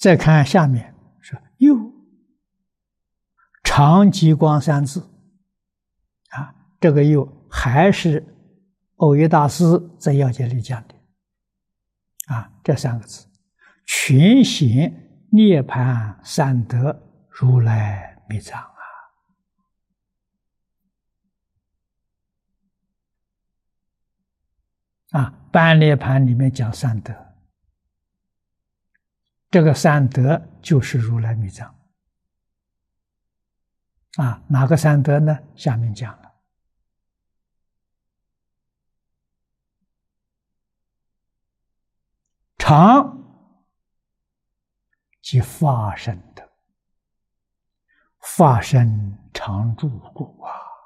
再看下面说又常极光三字啊，这个又还是耦约大师在要解里讲的啊，这三个字全显涅槃三德如来密藏般涅槃里面讲三德，这个三德就是如来密藏哪个三德呢？下面讲了，常即法身德，法身常住故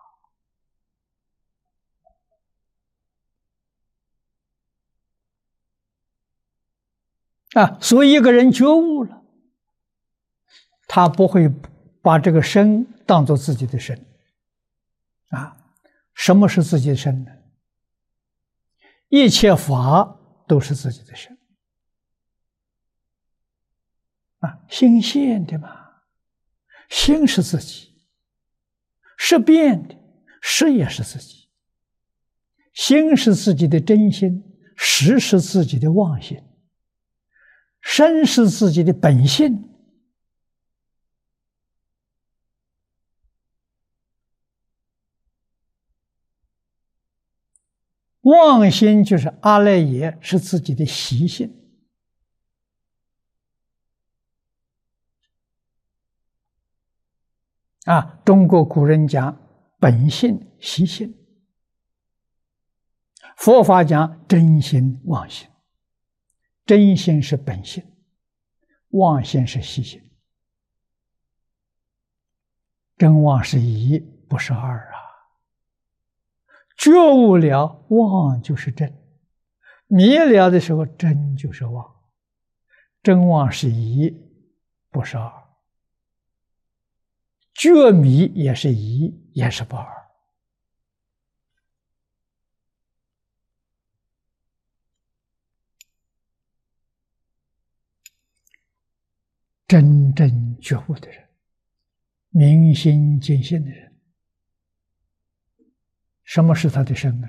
所以一个人觉悟了，他不会把这个身当作自己的身什么是自己的身呢？一切法都是自己的身心现的嘛，心是自己，识变的，识也是自己，心是自己的真心，识是自己的妄心，身是自己的本性，妄心就是阿赖耶，是自己的习性中国古人讲本性习性，佛法讲真心妄心，真心是本性，妄心是习性，真妄是一，不是二觉悟了，妄就是真；迷了的时候，真就是妄。真妄是一，不是二；觉迷也是一，也是不二。真正觉悟的人，明心见性的人，什么是他的身呢？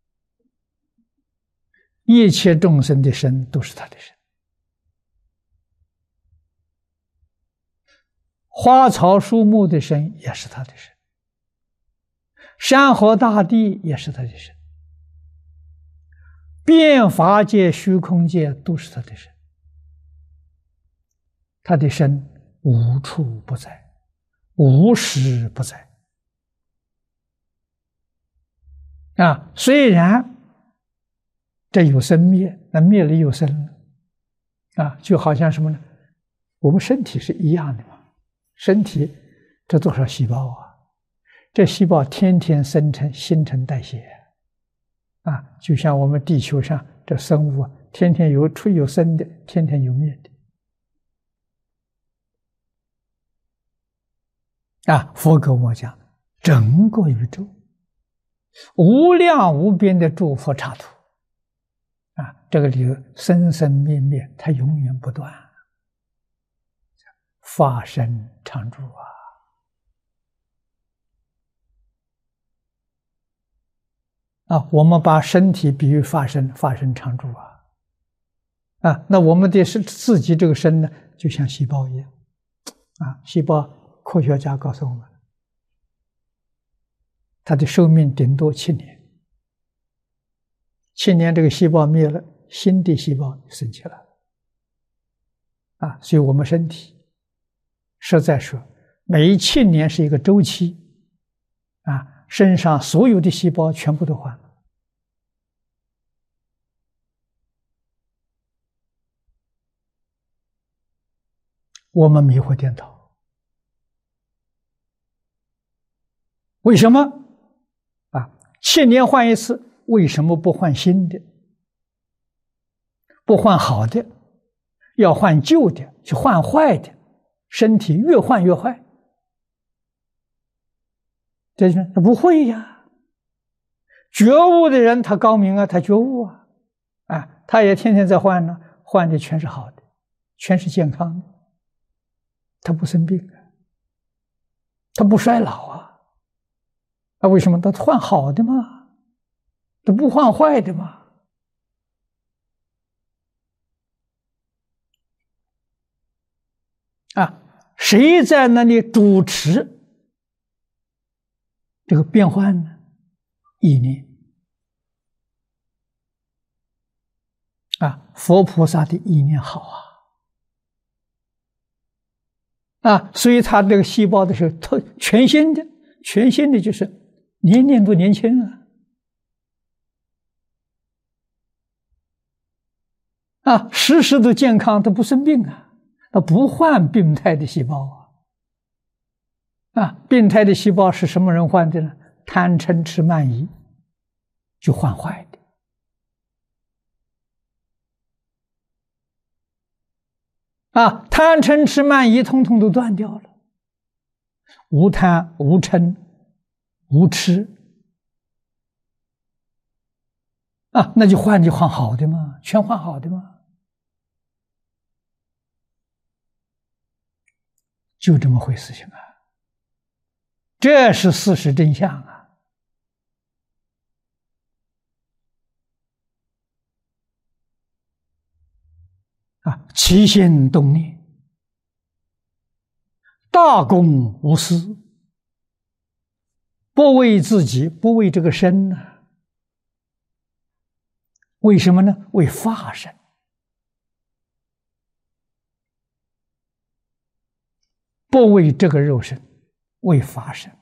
一切众生的身都是他的身，花草树木的身也是他的身，山河大地也是他的身，变法界虚空界都是他的身，他的身无处不在，无时不在虽然这有生灭，那灭了又生了就好像什么呢？我们身体是一样的嘛，身体这多少细胞这细胞天天生成新陈代谢就像我们地球上这生物天天有生的，天天有灭的佛跟我讲，整个宇宙无量无边的诸佛刹土这个里头生生灭灭，它永远不断，法身常住我们把身体比喻法身，法身常住那我们的是自己这个身呢，就像细胞一样细胞科学家告诉我们，它的寿命顶多7年，7年这个细胞灭了，新的细胞生起来所以我们身体实在说，每7年是一个周期身上所有的细胞全部都换了。我们迷惑颠倒，为什么7年换一次，为什么不换新的？不换好的，要换旧的，去换坏的，身体越换越坏。这不会呀，觉悟的人他高明他觉悟他也天天在换呢，换的全是好的，全是健康的他不生病啊，他不衰老啊。啊，为什么？他换好的嘛，他不换坏的嘛。啊，谁在那里主持这个变换呢？意念。啊，佛菩萨的意念好啊，所以他这个细胞的是全新的，全新的就是年年都年轻啊，时时都健康，他不生病啊，他不换病态的细胞啊，病态的细胞是什么人换的呢？贪嗔痴慢疑，就换坏的。啊，贪嗔痴慢疑通通都断掉了，无贪无嗔无痴啊，那就换好的嘛，全换好的嘛，就这么回事情啊，这是事实真相啊。啊，起心动念，大公无私，不为自己，不为这个身呢？为什么呢？为法身。不为这个肉身，为法身。